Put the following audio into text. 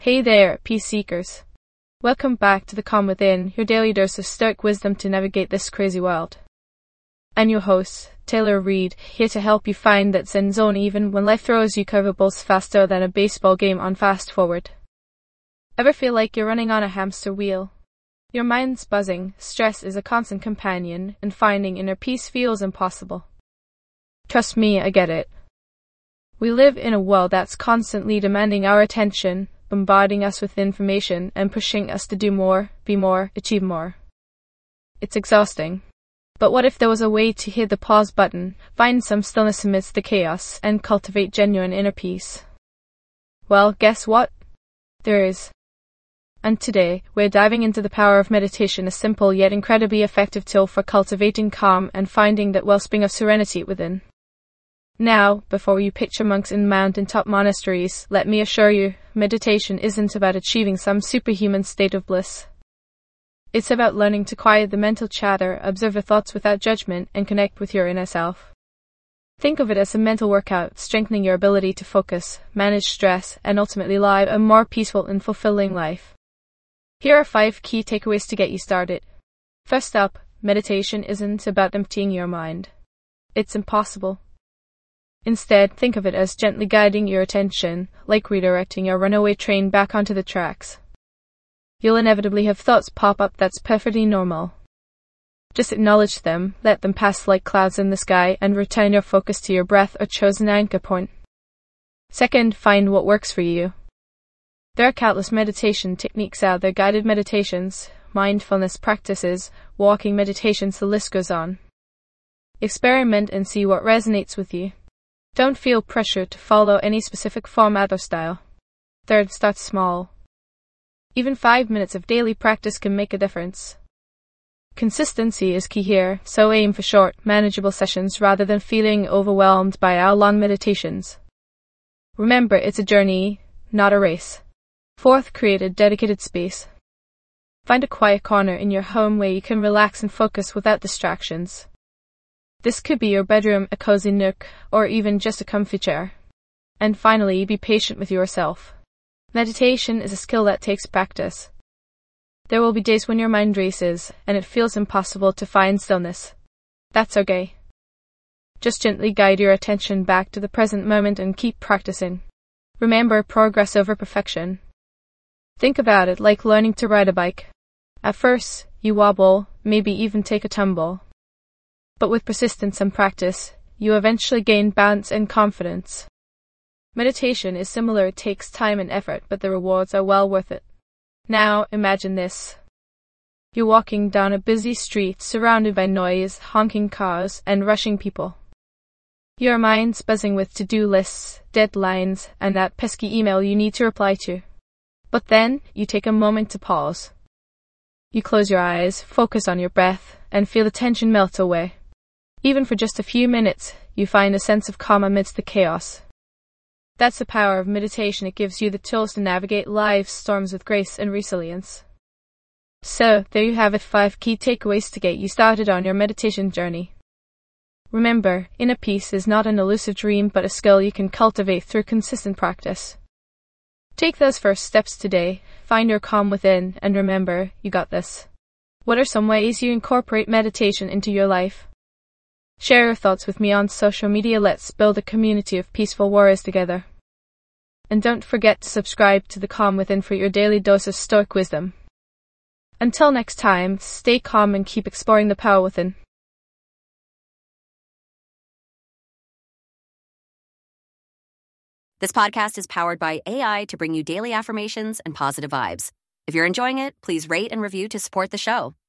Hey there, peace seekers. Welcome back to the Calm Within, your daily dose of stoic wisdom to navigate this crazy world. I'm your host, Taylor Reed, here to help you find that zen zone even when life throws you curveballs faster than a baseball game on fast forward. Ever feel like you're running on a hamster wheel? Your mind's buzzing, stress is a constant companion, and finding inner peace feels impossible. Trust me, I get it. We live in a world that's constantly demanding our attention, bombarding us with information and pushing us to do more, be more, achieve more. It's exhausting. But what if there was a way to hit the pause button, find some stillness amidst the chaos, and cultivate genuine inner peace? Well, guess what? There is. And today, we're diving into the power of meditation, a simple yet incredibly effective tool for cultivating calm and finding that wellspring of serenity within. Now, before you picture monks in mountaintop monasteries, let me assure you, meditation isn't about achieving some superhuman state of bliss. It's about learning to quiet the mental chatter, observe your thoughts without judgment, and connect with your inner self. Think of it as a mental workout, strengthening your ability to focus, manage stress, and ultimately live a more peaceful and fulfilling life. Here are 5 key takeaways to get you started. First up, meditation isn't about emptying your mind. It's impossible. Instead, think of it as gently guiding your attention, like redirecting your runaway train back onto the tracks. You'll inevitably have thoughts pop up. That's perfectly normal. Just acknowledge them, let them pass like clouds in the sky, and return your focus to your breath or chosen anchor point. Second, find what works for you. There are countless meditation techniques out there: guided meditations, mindfulness practices, walking meditations, the list goes on. Experiment and see what resonates with you. Don't feel pressure to follow any specific format or style. Third, start small. Even 5 minutes of daily practice can make a difference. Consistency is key here, so aim for short, manageable sessions rather than feeling overwhelmed by hour-long meditations. Remember, it's a journey, not a race. Fourth, create a dedicated space. Find a quiet corner in your home where you can relax and focus without distractions. This could be your bedroom, a cozy nook, or even just a comfy chair. And finally, be patient with yourself. Meditation is a skill that takes practice. There will be days when your mind races, and it feels impossible to find stillness. That's okay. Just gently guide your attention back to the present moment and keep practicing. Remember, progress over perfection. Think about it like learning to ride a bike. At first, you wobble, maybe even take a tumble. But with persistence and practice, you eventually gain balance and confidence. Meditation is similar. It takes time and effort, but the rewards are well worth it. Now, imagine this. You're walking down a busy street surrounded by noise, honking cars, and rushing people. Your mind's buzzing with to-do lists, deadlines, and that pesky email you need to reply to. But then, you take a moment to pause. You close your eyes, focus on your breath, and feel the tension melt away. Even for just a few minutes, you find a sense of calm amidst the chaos. That's the power of meditation. It gives you the tools to navigate life's storms with grace and resilience. So, there you have it, 5 key takeaways to get you started on your meditation journey. Remember, inner peace is not an elusive dream, but a skill you can cultivate through consistent practice. Take those first steps today, find your calm within, and remember, you got this. What are some ways you incorporate meditation into your life? Share your thoughts with me on social media. Let's build a community of peaceful warriors together. And don't forget to subscribe to the Calm Within for your daily dose of stoic wisdom. Until next time, stay calm and keep exploring the power within. This podcast is powered by AI to bring you daily affirmations and positive vibes. If you're enjoying it, please rate and review to support the show.